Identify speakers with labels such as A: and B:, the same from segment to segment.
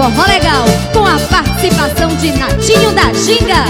A: Forró Legal, com a participação de Natinho da Ginga.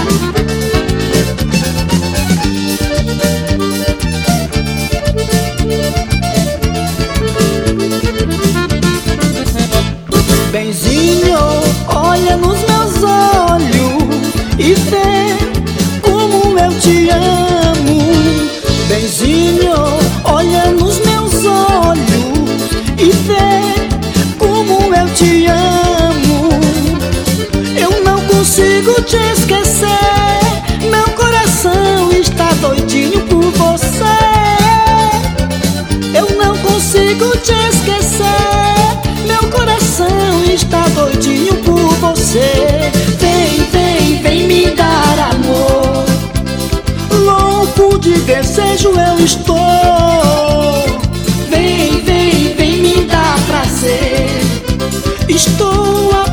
B: Benzinho, olha nos meus olhos e vê como eu te amo. Benzinho, olha nos meus olhos e vê como eu te amo. Eu não consigo te esquecer, meu coração está doidinho por você. Eu não consigo te esquecer, meu coração está doidinho por você. Vem, vem, vem me dar amor, louco de desejo eu estou. Vem, vem, vem me dar prazer, estou